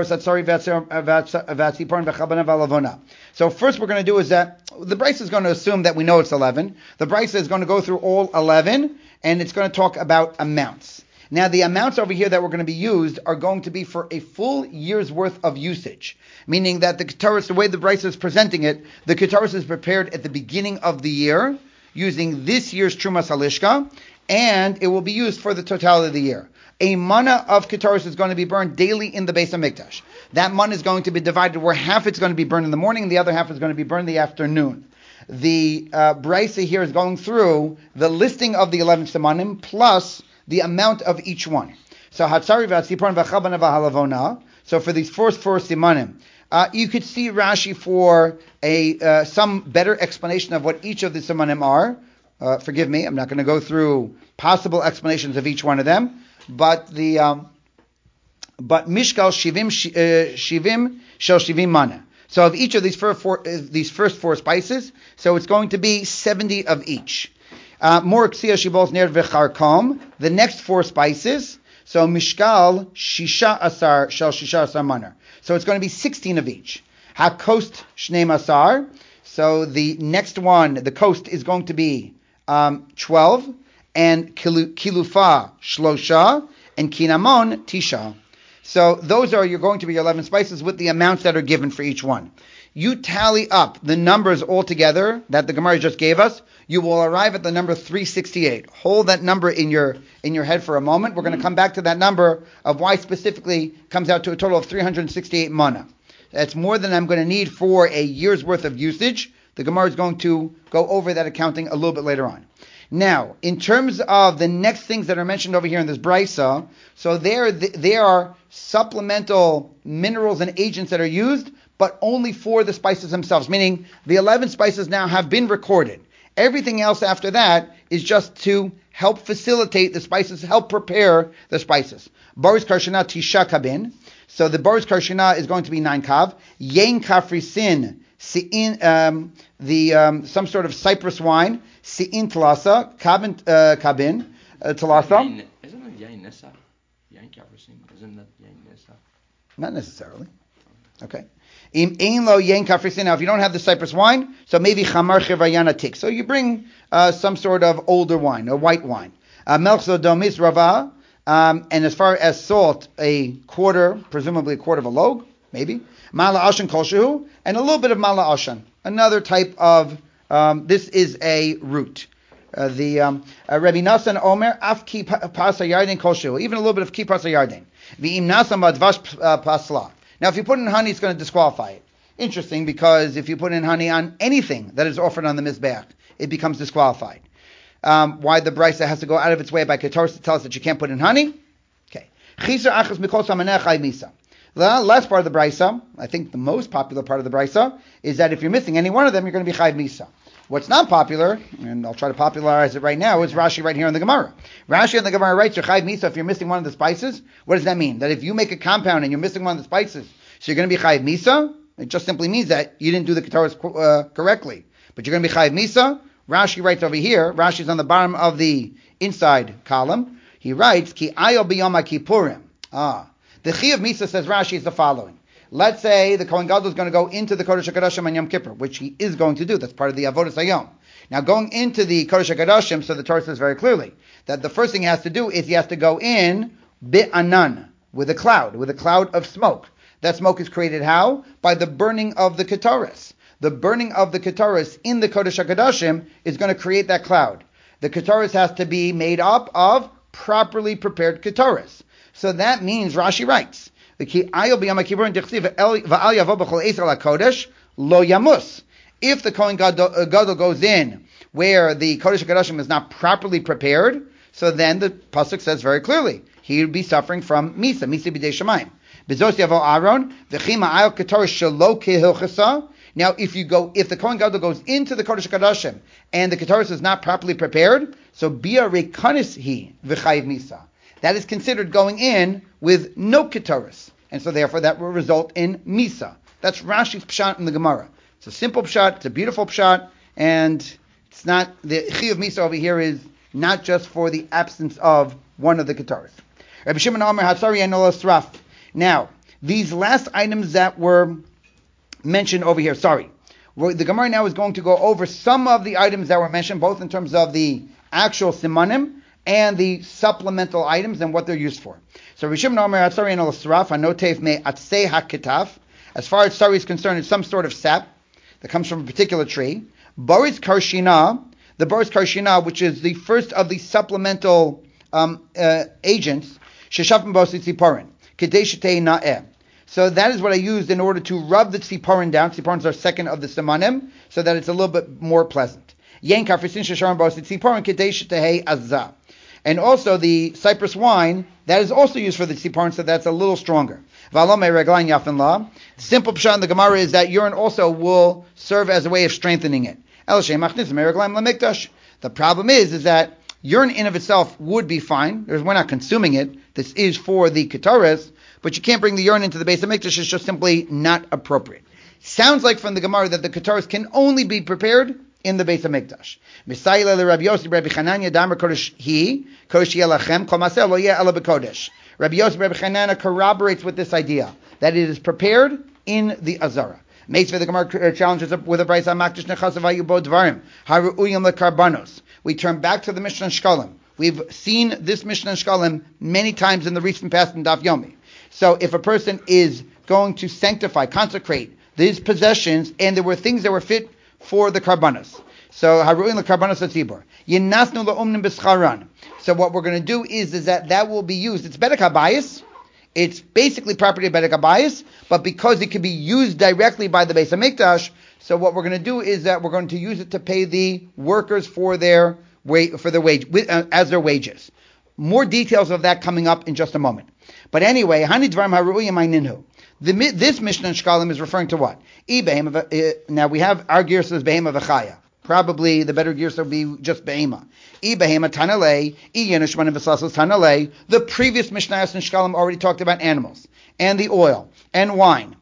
first we're going to do is that the Brisa is going to assume that we know it's eleven. The Brisa is going to go through all eleven, and it's going to talk about amounts. Now, the amounts over here that were going to be used are going to be for a full year's worth of usage, meaning that the Ketoris, the way the Brisa is presenting it, the Ketoris is prepared at the beginning of the year using this year's Trumas Halishka, and it will be used for the totality of the year. A mana of Ketoris is going to be burned daily in the Beis HaMikdash. That mana is going to be divided where half it's going to be burned in the morning and the other half is going to be burned in the afternoon. The uh, Brisa here is going through the listing of the eleven Semanim plus the amount of each one. So Hatzari v'Atzipon v'Chabana v'Halavona. So for these first four simanim, uh, you could see Rashi for a uh, some better explanation of what each of the simanim are. Uh, forgive me, I'm not going to go through possible explanations of each one of them, but the um, but Mishkal Shivim uh, Shivim Shel Shivim Mana. So of each of these first four uh, these first four spices, so it's going to be seventy of each. More ksiya shibos ner v'charkom. The next four spices, so mishkal shisha asar shel shisha asar manar. So it's going to be sixteen of each. Hakost shnei masar. So the next one, the coast, is going to be um, twelve, and kilufa shlosha, and kinamon tisha. So those are you're going to be your eleven spices with the amounts that are given for each one. You tally up the numbers all together that the Gemara just gave us, you will arrive at the number three sixty-eight. Hold that number in your in your head for a moment. We're going to come back to that number of why specifically comes out to a total of three hundred sixty-eight mana. That's more than I'm going to need for a year's worth of usage. The Gemara is going to go over that accounting a little bit later on. Now, in terms of the next things that are mentioned over here in this brisa, so there there are supplemental minerals and agents that are used, but only for the spices themselves, meaning the eleven spices now have been recorded. Everything else after that is just to help facilitate the spices, help prepare the spices. Boris Karshana Tisha Kabin. So the Boris Karshana is going to be nine kav. Yen Kafrisin, Si'in, um, the um, some sort of cypress wine. Si'in Talasa, Kabin, uh, Kabin, uh, Talasa.
Isn't it Yain Nessa? Yain Kafrisin, isn't that Yain Nessa?
Not necessarily. Okay. Im ein lo yen kafrisin. Now, if you don't have the cypress wine, so maybe chamar chevayana tik. So you bring uh, some sort of older wine, a white wine. Melchzo domis rava, um, and as far as salt, a quarter, presumably a quarter of a log, maybe. Mala ashan kolshehu, and a little bit of mala ashan, another type of. Um, this is a root. Uh, the um, uh, Rabbi Nasan Omer af ki pasa yarden kolshehu, even a little bit of ki pasa yarden. V'im nasam advash pasla. Now, if you put in honey, it's going to disqualify it. Interesting, because if you put in honey on anything that is offered on the Mizbeach, it becomes disqualified. Um, why the Brisa has to go out of its way by Ketoris to tell us that you can't put in honey? Okay. The last part of the brisa, I think the most popular part of the brisa, is that if you're missing any one of them, you're going to be chayiv misa. What's not popular, and I'll try to popularize it right now, is Rashi right here in the Gemara. Rashi in the Gemara writes, you're chayiv misa if you're missing one of the spices. What does that mean? That if you make a compound and you're missing one of the spices, so you're going to be chayiv misa? It just simply means that you didn't do the kataras uh, correctly. But you're going to be chayiv misa. Rashi writes over here, Rashi's on the bottom of the inside column. He writes, Ki ayo b'yom kippurim. Ah. The Chi of Misa, says Rashi, is the following. Let's say the Kohen Gadol is going to go into the Kodesh HaKadoshim on Yom Kippur, which he is going to do. That's part of the Avodas Hayom. Now, going into the Kodesh HaKadoshim, so the Torah says very clearly that the first thing he has to do is he has to go in bi'anan, with a cloud, with a cloud of smoke. That smoke is created how? By the burning of the Ketoras. The burning of the Ketoras in the Kodesh HaKadoshim is going to create that cloud. The Ketoras has to be made up of properly prepared Ketoras. So that means, Rashi writes, if the Kohen Gadol goes in where the Kodesh HaKadoshim is not properly prepared, so then the pasuk says very clearly, he would be suffering from Misa, Misa b'dei Shemayim. Now, if you go, if the Kohen Gadol goes into the Kodesh HaKadoshim and the Ketoras is not properly prepared, so bia rekanis hi v'chayiv Misa. That is considered going in with no ketoras. And so therefore that will result in misa. That's Rashi's pshat in the Gemara. It's a simple pshat, it's a beautiful pshat, and it's not, the chi of misa over here is not just for the absence of one of the ketoras. Rabbi Shimon Omer Hatzari Enol Sraf. Now, these last items that were mentioned over here, sorry. The Gemara now is going to go over some of the items that were mentioned, both in terms of the actual simanim, and the supplemental items and what they're used for. So Rishim Nomer Hatzari Enol Sraf Anotev Me Atzei HaKetaf. As far as sari is concerned, it's some sort of sap that comes from a particular tree. Boris Karshina, the Boris Karshina, which is the first of the supplemental um, uh, agents, Sheshafim Bosi Tziporin, Kedei Shetei Na'eh. So that is what I used in order to rub the tziporin down. Tziporin are second of the simanim, so that it's a little bit more pleasant. Yen Karfisin Shesharim Bosi Tziporin Kedei Shetei Azah. And also the cypress wine, that is also used for the tziporin, so that's a little stronger. The simple pshat in the Gemara is that urine also will serve as a way of strengthening it. The problem is, is that urine in of itself would be fine. We're not consuming it. This is for the ketoras, but you can't bring the urine into the Beis HaMikdash. It's just simply not appropriate. Sounds like from the Gemara that the ketoras can only be prepared in the Beis HaMikdash. Misayla le Rabbi Yossi Rabbi Chananya Damar Kodesh Hi Kodesh Yelachem Kol Maseh Lo Yeh Ela B'Kodesh. Rabbi Yossi Rabbi Chananya corroborates with this idea that it is prepared in the Azara. Meitz the Gemara challenges up with a brayso Makdish Nechasav Hayubo Dvarim Haruuyim LeKarbanos. We turn back to the Mishnah Shkalim. We've seen this Mishnah Shkalim many times in the recent past in Daf Yomi. So if a person is going to sanctify, consecrate these possessions, and there were things that were fit for the karbanos. So haruin the karbanos atzibor. Yinasnu leumnim b'scharan. So what we're going to do is, is that that will be used. It's bedek habayis. It's basically property of bedek habayis, but because it can be used directly by the Beis HaMikdash, so what we're going to do is that we're going to use it to pay the workers for their wa- for their wage uh, as their wages. More details of that coming up in just a moment. But anyway, hani dvarim haruiyim ayninhu. The, this Mishnah in Shkalim is referring to what? Uh, now we have our gear says behema v'chaya. Probably the better gear would be just behema. I behema tanalei, I yenushmanim v'sasos tanalei. The previous Mishnah in Shkalim already talked about animals and the oil and wine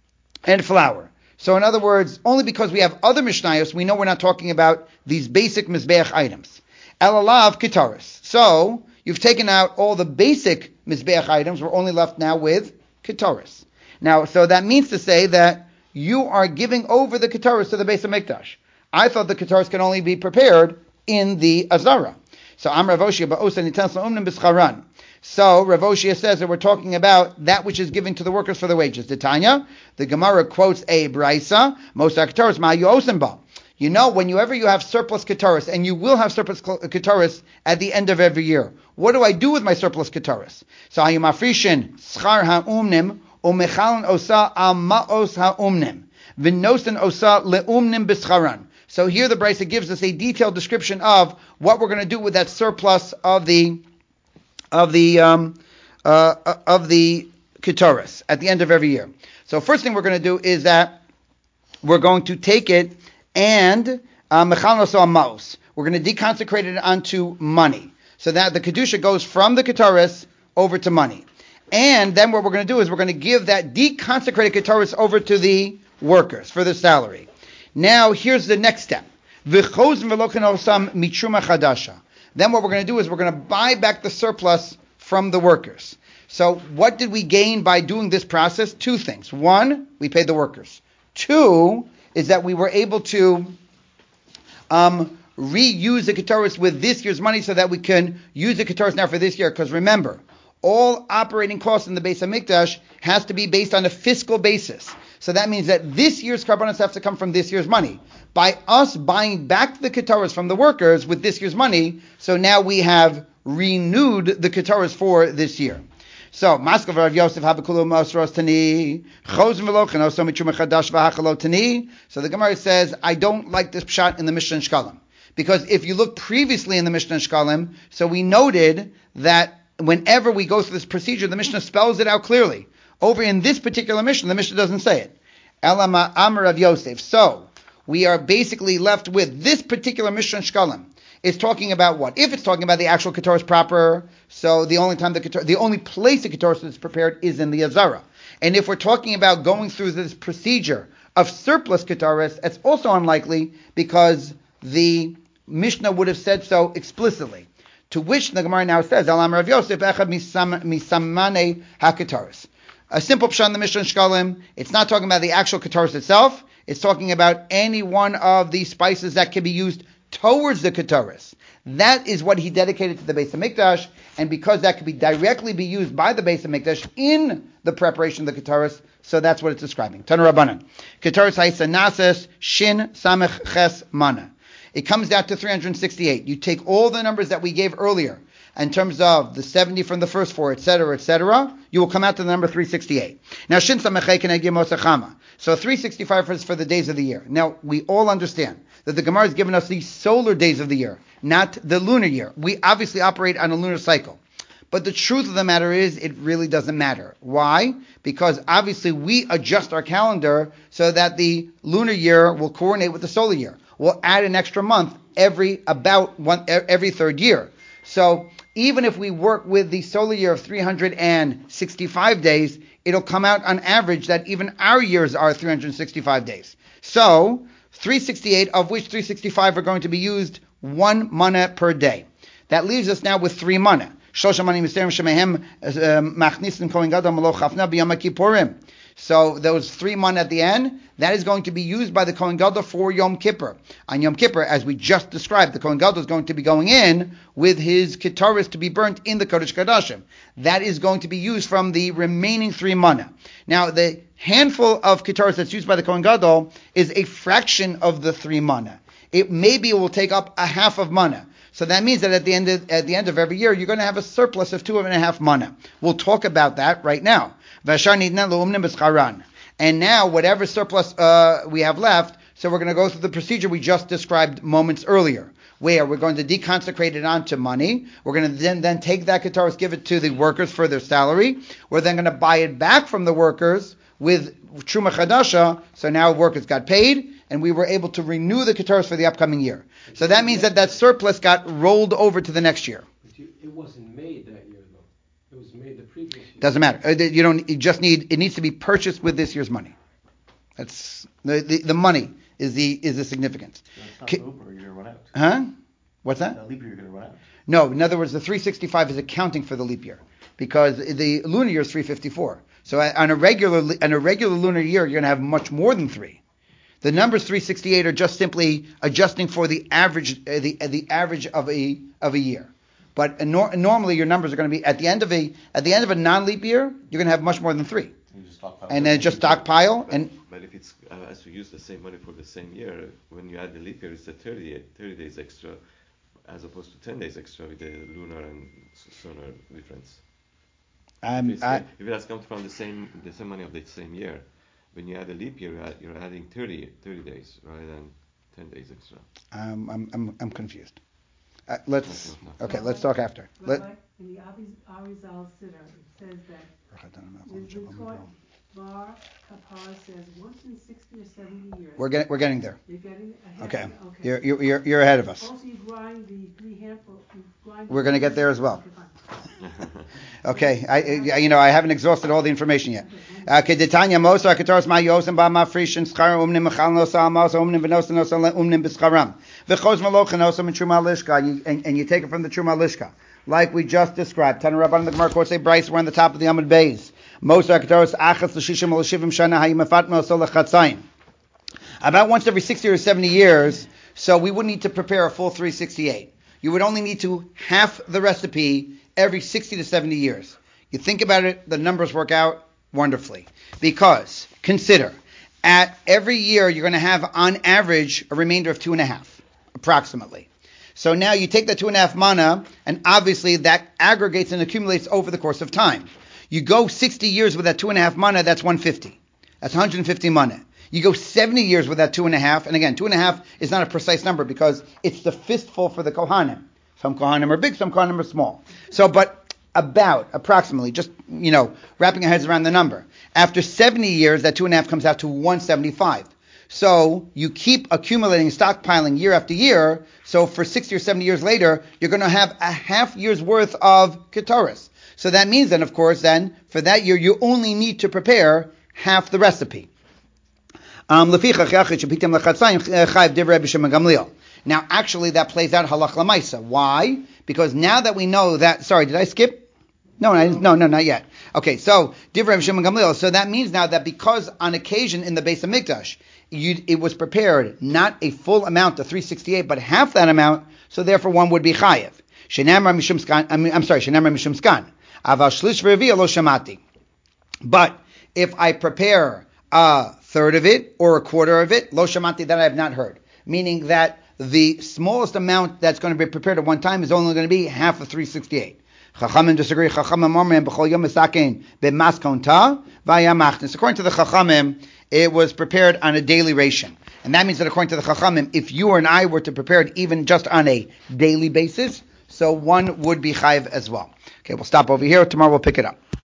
and flour. So in other words, only because we have other Mishnayos, we know we're not talking about these basic Mizbeach items. Elalav kitaris. So you've taken out all the basic Mizbeach items. We're only left now with kitaris. Now, so that means to say that you are giving over the ketaras to the Beis HaMikdash. I thought the ketaras can only be prepared in the Azara. So Am Rav Oshia ba'osa nitas la'umnim b'scharan. So Rav Oshia says that we're talking about that which is given to the workers for the wages. The Tanya, the Gemara quotes a brayso, most ketaras ma'ayu osim ba. You know, whenever you have surplus ketaras, and you will have surplus ketaras at the end of every year, what do I do with my surplus ketaras? So ayu mafrishin schar ha'umnim Umechalan osa al ma'os ha'umnim. V'nosen osa le'umnim b'scharan. So here the brayso gives us a detailed description of what we're going to do with that surplus of the of the um, uh, of the Ketoris at the end of every year. So first thing we're going to do is that we're going to take it and Mechanos uh, Maos. We're going to deconsecrate it onto money. So that the Kedusha goes from the Ketoris over to money. And then what we're going to do is we're going to give that deconsecrated Ketoris over to the workers for their salary. Now here's the next step. Then what we're going to do is we're going to buy back the surplus from the workers. So what did we gain by doing this process? Two things. One, we paid the workers. Two is that we were able to um, reuse the Ketoris with this year's money so that we can use the Ketoris now for this year. Because remember, all operating costs in the Beis HaMikdash has to be based on a fiscal basis. So that means that this year's karbanos have to come from this year's money. By us buying back the Ketoris from the workers with this year's money, so now we have renewed the Ketoris for this year. So, Maskav Rav Yosef Habakulu Masros Tani, Chos Velochen Oso Mitzum Chadash V'Hachalo Tani. So the Gemara says, I don't like this pshat in the Mishnah and Shkalim. Because if you look previously in the Mishnah and Shkalim, so we noted that whenever we go through this procedure, the Mishnah spells it out clearly. Over in this particular Mishnah, the Mishnah doesn't say it. Elama Amar Rav Yosef. So, we are basically left with this particular Mishnah and Shkalim. It's talking about what? If it's talking about the actual Ketoris proper, so the only time the Ketoris, the only place the Ketoris is prepared is in the Azara. And if we're talking about going through this procedure of surplus Ketoris, it's also unlikely because the Mishnah would have said so explicitly. To which the Gemara now says, Elam Rav Yosef echad misamane ha-Ketoris. A simple pshat in the Mishnah and Shkalim, it's not talking about the actual Ketoris itself, it's talking about any one of the spices that can be used towards the Ketoris. That is what he dedicated to the Beis HaMikdash, and because that could be directly be used by the Beis HaMikdash in the preparation of the Ketoris, so that's what it's describing. Tanu Rabbanan. Ketoris Haisa Nases Shin Samech Ches Mana. It comes down to three hundred sixty-eight. You take all the numbers that we gave earlier, in terms of the seventy from the first four, et cetera, et cetera, you will come out to the number three sixty-eight. Now, Shin Samechei Kenegim Osachama. So three sixty-five is for the days of the year. Now, we all understand that the Gemara has given us the solar days of the year, not the lunar year. We obviously operate on a lunar cycle. But the truth of the matter is, it really doesn't matter. Why? Because obviously we adjust our calendar so that the lunar year will coordinate with the solar year. We'll add an extra month every about one every third year. So even if we work with the solar year of three hundred sixty-five days, it'll come out on average that even our years are three hundred sixty-five days. So three sixty-eight, of which three sixty-five are going to be used one mana per day. That leaves us now with three mana. So those three mana at the end, that is going to be used by the Kohen Gadol for Yom Kippur. On Yom Kippur, as we just described, the Kohen Gadol is going to be going in with his Ketoris to be burnt in the Kodesh Kodashim. That is going to be used from the remaining three mana. Now, the handful of Ketoris that's used by the Kohen Gadol is a fraction of the three mana. It maybe will take up a half of mana. So that means that at the end of, at the end of every year, you're going to have a surplus of two and a half mana. We'll talk about that right now. And now, whatever surplus uh, we have left, so we're going to go through the procedure we just described moments earlier, where we're going to deconsecrate it onto money. We're going to then, then take that Ketoris, give it to the workers for their salary. We're then going to buy it back from the workers with Truma Chadasha. So now workers got paid, and we were able to renew the Ketoris for the upcoming year. So that means that that surplus got rolled over to the next year.
It wasn't made that year, though. It was made the previous year.
Doesn't matter. You don't. You just need. It needs to be purchased with this year's money. That's the the, the money is the is the significance.
So it's not K- loop or you're going to run out.
Huh? What's that?
That leap year you're going to run out.
No. In other words, the three sixty-five is accounting for the leap year because the lunar year is three fifty-four. So on a regular on a regular lunar year, you're going to have much more than three. The numbers three sixty-eight are just simply adjusting for the average uh, the uh, the average of a of a year. But uh, nor- normally your numbers are going to be at the end of a at the end of a non-leap year, you're going to have much more than three.
You just stockpile
and then just stockpile
but,
and.
But if it's uh, as we use the same money for the same year, when you add the leap year, it's a thirty, thirty days extra, as opposed to ten days extra with the lunar and solar difference.
Um,
if, it's,
I,
if it has come from the same the same money of the same year, when you add a leap year, you're adding thirty, thirty days rather than ten days extra.
um, I'm I'm I'm confused. Uh, let's okay. Let's talk after. Let,
Rabbi, in the Ari- Arizal Siddur, it says that the Torah Bar Kapara says once in sixty or seventy years.
we're getting we're getting there.
You're getting ahead.
Okay.
Of, okay.
You're, you're you're you're ahead of us.
Also, you grind the three handful. You grind
We're going to get there as well.
Okay, fine.
Okay, I, I you know I haven't exhausted all the information yet. Okay, Detanya Mosa Kataros Ma Yosem Ba Ma Frishin Schar Umnim Mechal Nosa Mos Umnim Venosa Nosa Umnim B'Scharam V'Chos Maloch Nosa and Truma Lishka, and, and you take it from the Truma Lishka, like we just described. Tana Rabban the Gemara quotes say Bryce. We're on the top of the Amud Beis. Mosa Kataros Achas L'Shishim L'Shivim Shana Hayimafat Mosa L'Chatzayim. About once every sixty or seventy years, so we wouldn't need to prepare a full three sixty-eight. You would only need to half the recipe every sixty to seventy years. You think about it, the numbers work out wonderfully. Because, consider, at every year you're going to have, on average, a remainder of two and a half, approximately. So now you take that two and a half mana, and obviously that aggregates and accumulates over the course of time. You go sixty years with that two and a half mana, that's one hundred fifty. That's one hundred fifty mana. You go seventy years with that two and a half, and again, two and a half is not a precise number because it's the fistful for the Kohanim. Some Kohanim are big, some Kohanim are small. So, but about, approximately, just, you know, wrapping our heads around the number. After seventy years, that two and a half comes out to one hundred seventy-five. So, you keep accumulating, stockpiling year after year, so for sixty or seventy years later, you're going to have a half year's worth of Ketoris. So that means then, of course, then, for that year, you only need to prepare half the recipe. Um, now, actually, that plays out halach lamaisa. Why? Because now that we know that, sorry, did I skip? No, no, no, no, not yet. Okay, so divrei Shimon Gamliel. So that means now that because on occasion in the Beis Hamikdash, you, it was prepared not a full amount of three sixty-eight, but half that amount. So therefore, one would be chayev. Shenamar mishum skan. I'm sorry, shenamar mishum skan. Aval shlish v'revi lo shamati. But if I prepare a third of it or a quarter of it, lo shamati, that I have not heard. Meaning that the smallest amount that's going to be prepared at one time is only going to be half of three sixty-eight. Chachamim disagree. Chachamim omrim b'chol yom misakein b'mas ta v'ayamachnis. According to the Chachamim, it was prepared on a daily ration. And that means that according to the Chachamim, if you and I were to prepare it even just on a daily basis, so one would be chayiv as well. Okay, we'll stop over here. Tomorrow we'll pick it up.